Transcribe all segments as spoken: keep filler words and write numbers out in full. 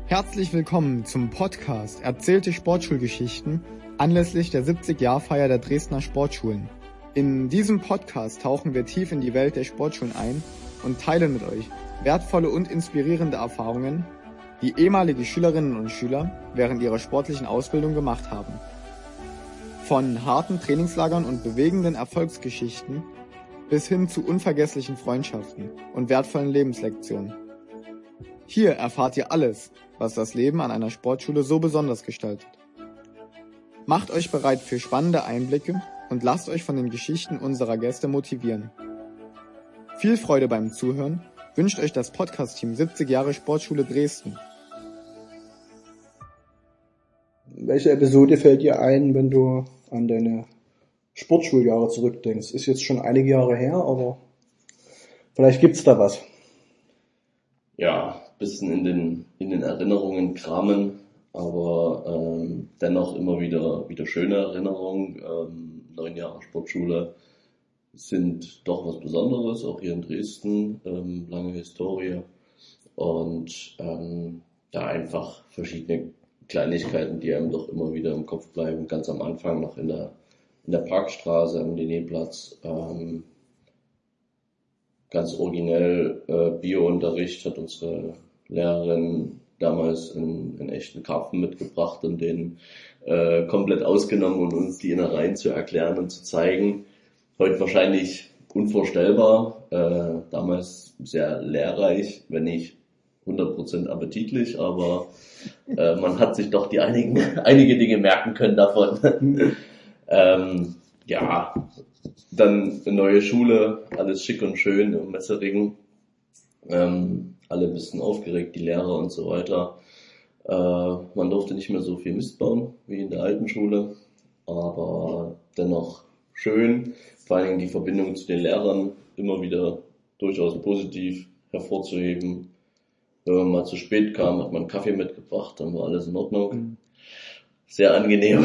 Herzlich willkommen zum Podcast Erzählte Sportschulgeschichten anlässlich der siebzig-Jahr-Feier der Dresdner Sportschulen. In diesem Podcast tauchen wir tief in die Welt der Sportschulen ein und teilen mit euch wertvolle und inspirierende Erfahrungen, die ehemalige Schülerinnen und Schüler während ihrer sportlichen Ausbildung gemacht haben. Von harten Trainingslagern und bewegenden Erfolgsgeschichten bis hin zu unvergesslichen Freundschaften und wertvollen Lebenslektionen. Hier erfahrt ihr alles, was das Leben an einer Sportschule so besonders gestaltet. Macht euch bereit für spannende Einblicke und lasst euch von den Geschichten unserer Gäste motivieren. Viel Freude beim Zuhören wünscht euch das Podcast-Team siebzig Jahre Sportschule Dresden. Welche Episode fällt dir ein, wenn du an deine Sportschuljahre zurückdenkst? Ist jetzt schon einige Jahre her, aber vielleicht gibt's da was. Ja, bisschen in den in den Erinnerungen kramen, aber ähm, dennoch immer wieder wieder schöne Erinnerungen. Ähm, neun Jahre Sportschule sind doch was Besonderes, auch hier in Dresden, ähm, lange Historie und ähm, ja einfach verschiedene Kleinigkeiten, die einem doch immer wieder im Kopf bleiben. Ganz am Anfang noch in der in der Parkstraße am Linnéplatz. Ähm, ganz originell äh, Biounterricht hat unsere Lehrerin damals einen, einen echten Karpfen mitgebracht und den äh, komplett ausgenommen und uns die Innereien zu erklären und zu zeigen. Heute wahrscheinlich unvorstellbar, äh, damals sehr lehrreich, wenn nicht hundert Prozent appetitlich, aber äh, man hat sich doch die einigen, einige Dinge merken können davon. ähm, ja, dann eine neue Schule, alles schick und schön im Messering. Ähm, alle ein bisschen aufgeregt, die Lehrer und so weiter. Äh, man durfte nicht mehr so viel Mist bauen wie in der alten Schule, aber dennoch schön. Vor allen Dingen die Verbindung zu den Lehrern immer wieder durchaus positiv hervorzuheben. Wenn man mal zu spät kam, hat man einen Kaffee mitgebracht, dann war alles in Ordnung. Sehr angenehm.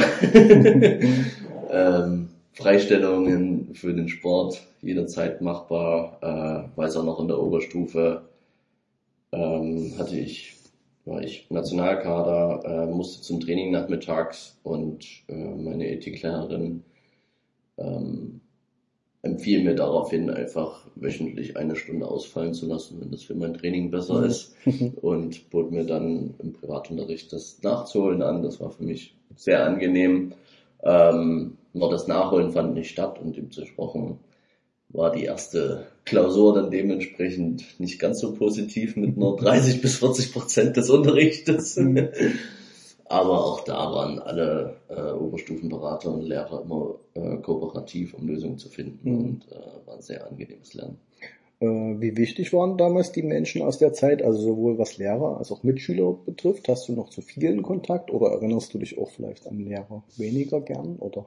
ähm, Freistellungen für den Sport jederzeit machbar, äh, weiß auch noch in der Oberstufe ähm, hatte ich, war ich Nationalkader, äh, musste zum Training nachmittags und äh, meine Ethiklehrerin ähm, empfiehlt mir daraufhin einfach wöchentlich eine Stunde ausfallen zu lassen, wenn das für mein Training besser ist und bot mir dann im Privatunterricht das nachzuholen an. Das war für mich sehr angenehm. Ähm, nur das Nachholen fand nicht statt und dementsprechend war die erste Klausur dann dementsprechend nicht ganz so positiv mit nur dreißig bis vierzig Prozent des Unterrichtes. Aber auch da waren alle äh, Oberstufenberater und Lehrer immer äh, kooperativ, um Lösungen zu finden mhm. und äh, war ein sehr angenehmes Lernen. Äh, wie wichtig waren damals die Menschen aus der Zeit, also sowohl was Lehrer als auch Mitschüler betrifft? Hast du noch zu vielen Kontakt oder erinnerst du dich auch vielleicht an Lehrer weniger gern? Oder?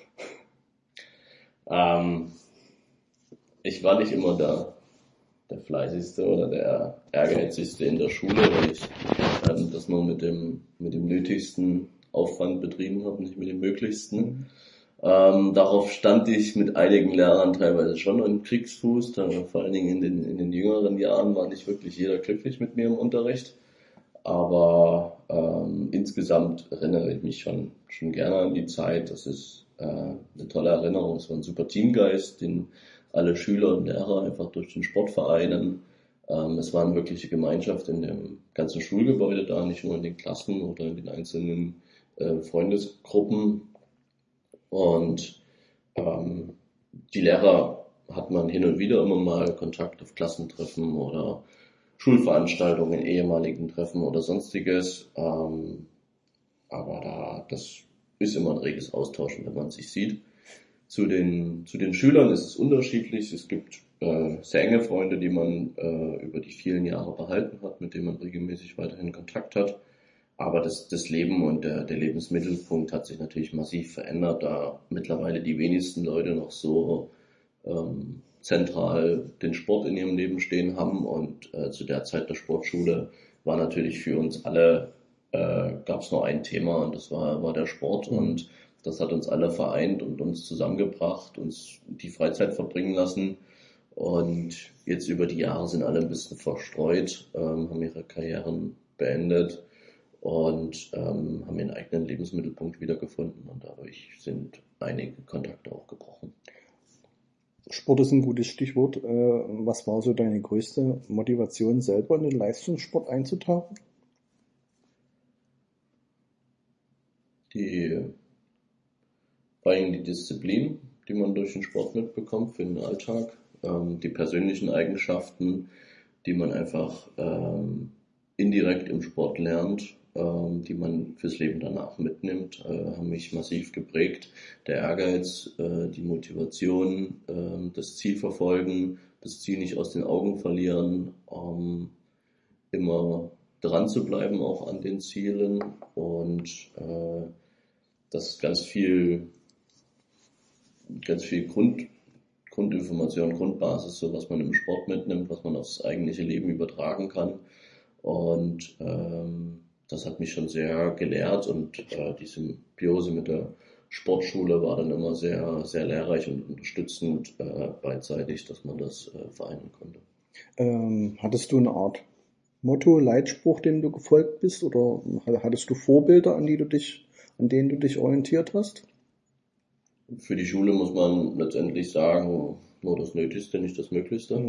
Ähm, ich war nicht immer der, der Fleißigste oder der Ehrgeizigste in der Schule, weil ich ähm, das nur mit dem, mit dem nötigsten Aufwand betrieben habe, nicht mit dem möglichsten. Mhm. Ähm, darauf stand ich mit einigen Lehrern teilweise schon im Kriegsfuß, da, vor allen Dingen in den, in den jüngeren Jahren war nicht wirklich jeder glücklich mit mir im Unterricht. Aber ähm, insgesamt erinnere ich mich schon, schon gerne an die Zeit. Das ist äh, eine tolle Erinnerung. Es war ein super Teamgeist, den alle Schüler und Lehrer einfach durch den Sport vereinen. Ähm, es war eine wirkliche Gemeinschaft in dem ganzen Schulgebäude da, nicht nur in den Klassen oder in den einzelnen äh, Freundesgruppen. Und ähm, die Lehrer hat man hin und wieder immer mal Kontakt auf Klassentreffen oder Schulveranstaltungen, ehemaligen Treffen oder sonstiges. Ähm, aber da, das ist immer ein reges Austauschen, wenn man sich sieht. Zu den, zu den Schülern ist es unterschiedlich. Es gibt äh, sehr enge Freunde, die man äh, über die vielen Jahre behalten hat, mit denen man regelmäßig weiterhin Kontakt hat. Aber das, das Leben und der, der Lebensmittelpunkt hat sich natürlich massiv verändert, da mittlerweile die wenigsten Leute noch so ähm, zentral den Sport in ihrem Leben stehen haben. Und äh, zu der Zeit der Sportschule war natürlich für uns alle, äh, gab es nur ein Thema und das war, war der Sport. Mhm. Und das hat uns alle vereint und uns zusammengebracht, uns die Freizeit verbringen lassen. Und jetzt über die Jahre sind alle ein bisschen verstreut, ähm, haben ihre Karrieren beendet. und ähm, haben ihren eigenen Lebensmittelpunkt wiedergefunden und dadurch sind einige Kontakte auch gebrochen. Sport ist ein gutes Stichwort. Äh, was war so deine größte Motivation, selber in den Leistungssport einzutauchen? Die, vor allem die Disziplin, die man durch den Sport mitbekommt für den Alltag, ähm, die persönlichen Eigenschaften, die man einfach ähm, indirekt im Sport lernt, ähm, die man fürs Leben danach mitnimmt, äh, haben mich massiv geprägt. Der Ehrgeiz, äh, die Motivation, äh, das Ziel verfolgen, das Ziel nicht aus den Augen verlieren, ähm, immer dran zu bleiben auch an den Zielen und äh, das ganz viel ganz viel Grund, Grundinformation, Grundbasis, so was man im Sport mitnimmt, was man aufs eigentliche Leben übertragen kann. Und ähm, das hat mich schon sehr gelehrt und äh, die Symbiose mit der Sportschule war dann immer sehr, sehr lehrreich und unterstützend äh, beidseitig, dass man das äh, vereinen konnte. Ähm, hattest du eine Art Motto, Leitspruch, dem du gefolgt bist, oder hattest du Vorbilder, an die du dich, an denen du dich orientiert hast? Für die Schule muss man letztendlich sagen, nur das Nötigste, nicht das Möglichste.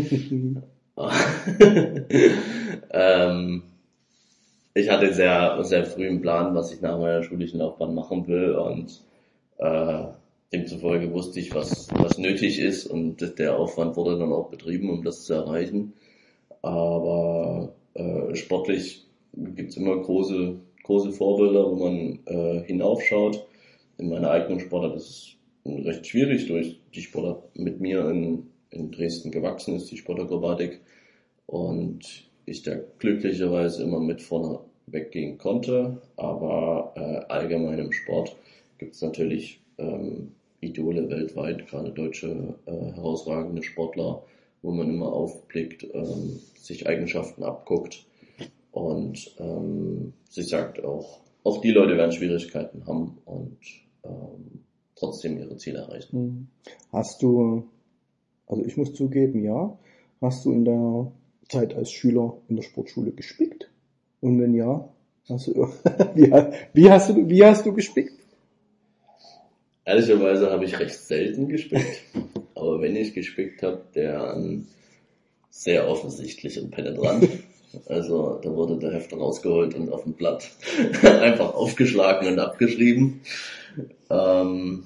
ähm, ich hatte sehr, sehr früh einen Plan, was ich nach meiner schulischen Laufbahn machen will und äh, demzufolge wusste ich, was, was nötig ist und der Aufwand wurde dann auch betrieben, um das zu erreichen. Aber äh, sportlich gibt's immer große, große Vorbilder, wo man äh, hinaufschaut. In meiner eigenen Sportart ist es recht schwierig, durch die Sportart mit mir in, in Dresden gewachsen ist, die Sportakrobatik. Und ich da glücklicherweise immer mit vorne weggehen konnte. Aber äh, allgemein im Sport gibt's natürlich ähm, Idole weltweit, gerade deutsche äh, herausragende Sportler, wo man immer aufblickt, ähm, sich Eigenschaften abguckt und ähm, sich sagt, auch, auch die Leute werden Schwierigkeiten haben und ähm, trotzdem ihre Ziele erreichen. Hast du, also ich muss zugeben, ja, hast du in deiner Zeit als Schüler in der Sportschule gespickt? Und wenn ja, hast du, wie, wie hast du, wie hast du gespickt? Ehrlicherweise habe ich recht selten gespickt, aber wenn ich gespickt habe, der sehr offensichtlich und penetrant. Also da wurde der Heft rausgeholt und auf dem Blatt einfach aufgeschlagen und abgeschrieben. Ähm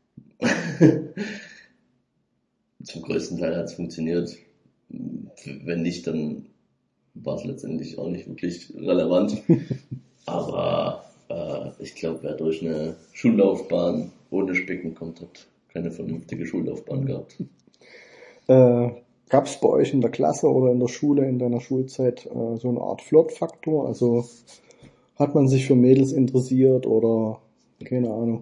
Zum größten Teil hat es funktioniert. Wenn nicht, dann war es letztendlich auch nicht wirklich relevant. Aber äh, ich glaube, wer durch eine Schullaufbahn ohne Spicken kommt, hat keine vernünftige Schullaufbahn gehabt. Äh, Gab es bei euch in der Klasse oder in der Schule, in deiner Schulzeit, äh, so eine Art Flirtfaktor? Also hat man sich für Mädels interessiert oder keine Ahnung?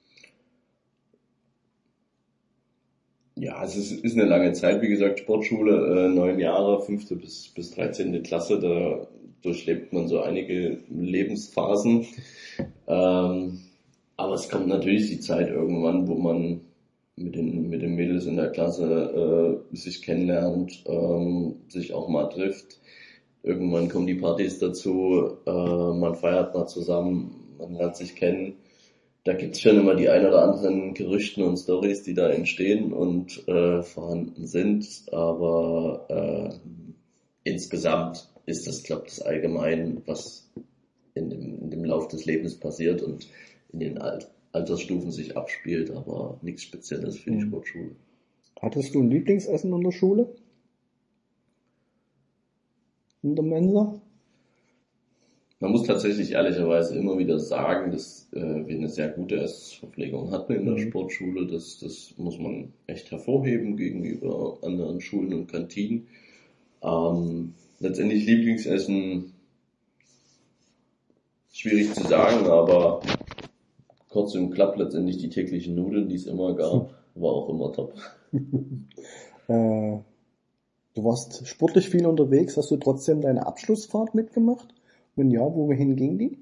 Ja, es ist, ist eine lange Zeit, wie gesagt, Sportschule, äh, neun Jahre, fünfte bis, bis dreizehnte Klasse, da durchlebt man so einige Lebensphasen. Ähm, aber es kommt natürlich die Zeit irgendwann, wo man mit den, mit den Mädels in der Klasse äh, sich kennenlernt, ähm, sich auch mal trifft. Irgendwann kommen die Partys dazu, äh, man feiert mal zusammen, man lernt sich kennen. Da gibt's schon immer die ein oder anderen Gerüchten und Storys, die da entstehen und äh, vorhanden sind, aber äh, insgesamt ist das, glaube ich, das Allgemein, was in dem, in dem Lauf des Lebens passiert und in den Alt- Altersstufen sich abspielt, aber nichts Spezielles für die Sportschule. Hattest du ein Lieblingsessen in der Schule? In der Mensa? Man muss tatsächlich ehrlicherweise immer wieder sagen, dass äh, wir eine sehr gute Essensverpflegung hatten in der mhm. Sportschule. Das, das muss man echt hervorheben gegenüber anderen Schulen und Kantinen. Ähm, letztendlich Lieblingsessen, schwierig zu sagen, aber kurz und klapp letztendlich die täglichen Nudeln, die es immer gab, war auch immer top. äh, du warst sportlich viel unterwegs, hast du trotzdem deine Abschlussfahrt mitgemacht? Wenn ja, wohin ging die?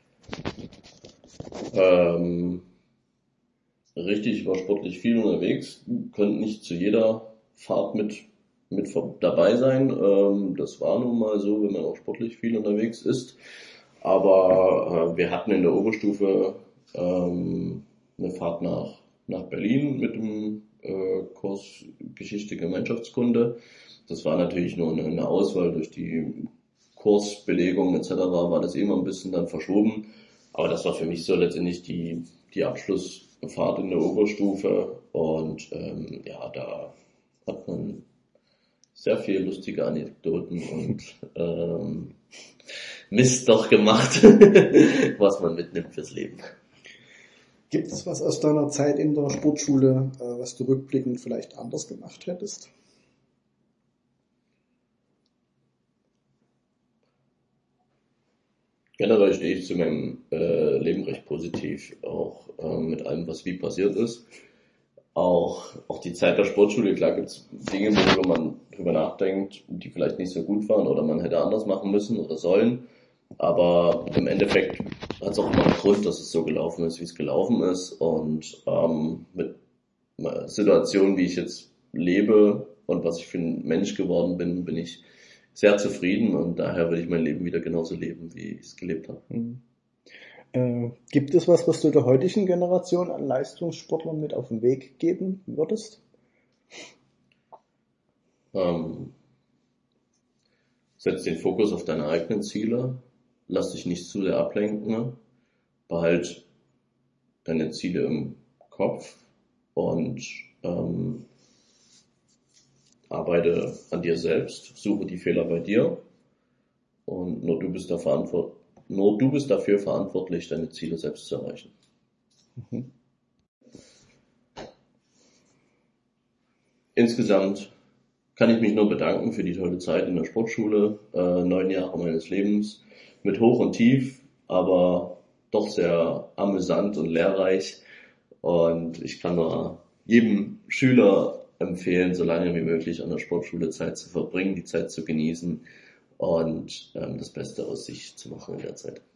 Ähm, richtig, ich war sportlich viel unterwegs, konnte nicht zu jeder Fahrt mit, mit dabei sein. Ähm, das war nun mal so, wenn man auch sportlich viel unterwegs ist. Aber äh, wir hatten in der Oberstufe ähm, eine Fahrt nach, nach Berlin mit dem äh, Kurs Geschichte Gemeinschaftskunde. Das war natürlich nur eine, eine Auswahl durch die Kursbelegung et cetera war das immer ein bisschen dann verschoben. Aber das war für mich so letztendlich die, die Abschlussfahrt in der Oberstufe. Und ähm, ja, da hat man sehr viele lustige Anekdoten und ähm, Mist doch gemacht, was man mitnimmt fürs Leben. Gibt es was aus deiner Zeit in der Sportschule, äh, was du rückblickend vielleicht anders gemacht hättest? Generell stehe ich zu meinem äh, Leben recht positiv, auch äh, mit allem, was wie passiert ist. Auch, auch die Zeit der Sportschule, klar gibt es Dinge, worüber man drüber nachdenkt, die vielleicht nicht so gut waren oder man hätte anders machen müssen oder sollen. Aber im Endeffekt hat es auch immer einen Grund, dass es so gelaufen ist, wie es gelaufen ist. Und ähm, mit Situationen, wie ich jetzt lebe und was ich für ein Mensch geworden bin, bin ich sehr zufrieden und daher würde ich mein Leben wieder genauso leben, wie ich es gelebt habe. Mhm. Äh, gibt es was, was du der heutigen Generation an Leistungssportlern mit auf den Weg geben würdest? Ähm, setz den Fokus auf deine eigenen Ziele, lass dich nicht zu sehr ablenken, behalt deine Ziele im Kopf und ähm, arbeite an dir selbst, suche die Fehler bei dir und nur du bist, da verantwort- nur du bist dafür verantwortlich, deine Ziele selbst zu erreichen. Mhm. Insgesamt kann ich mich nur bedanken für die tolle Zeit in der Sportschule, äh, neun Jahre meines Lebens mit Hoch und Tief, aber doch sehr amüsant und lehrreich und ich kann nur jedem Schüler empfehlen, so lange wie möglich an der Sportschule Zeit zu verbringen, die Zeit zu genießen und ähm, das Beste aus sich zu machen in der Zeit.